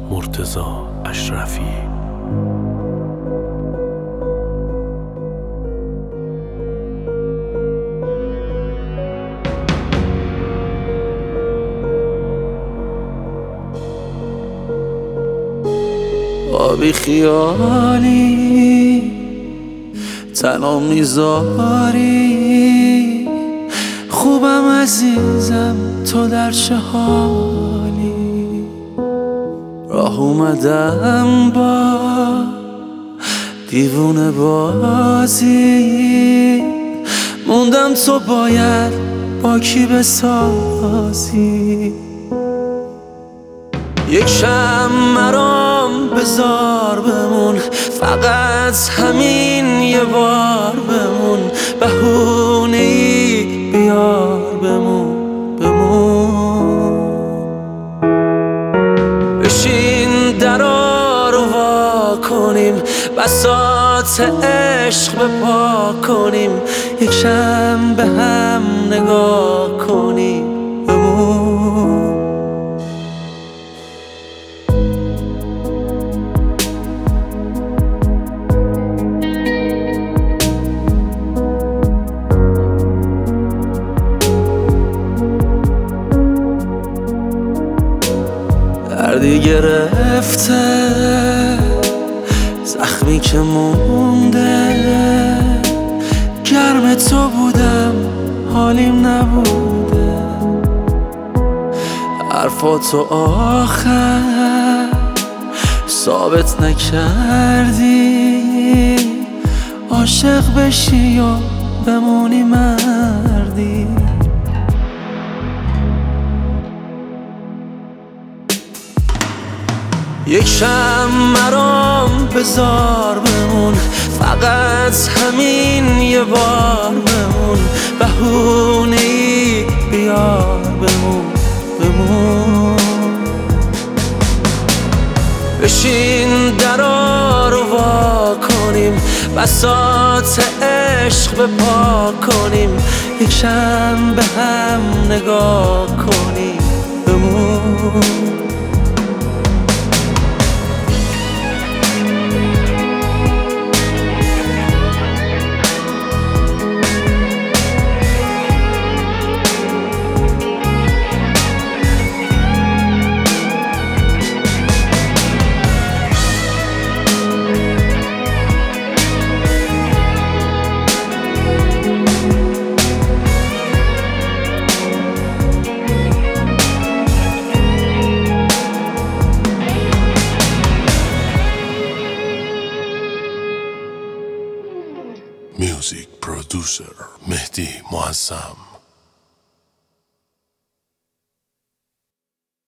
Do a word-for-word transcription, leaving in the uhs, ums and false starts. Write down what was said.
مرتضی اشرفی. آبی خیالی تنها میذاری، خوبم عزیزم تو در چه حالی. راه اومدم با دیوونه بازی، موندم تو باید با کی بسازی. یک شم مرام بذار بمون، فقط همین یه بار بمون. بهونه ای بیار بمون بمون. بشین درا رو وا کنیم، بساط عشق بپا کنیم. یک شم به هم نگاه کنیم بمون. دردی گرفته زخمی که مونده، گرم تو بودم حالیم نبوده. حرفاتو آخر ثابت نکردی، عاشق بشی و بمونی مردی. یک شم مرام بذار بمون، فقط همین یه بار بمون. بهونه ای بیار بمون بمون. بشین درا رو وا کنیم، بساط عشق بپا کنیم. یک شم به هم نگاه کنیم بمون. میوزیک پرودوسر مهدی معظم.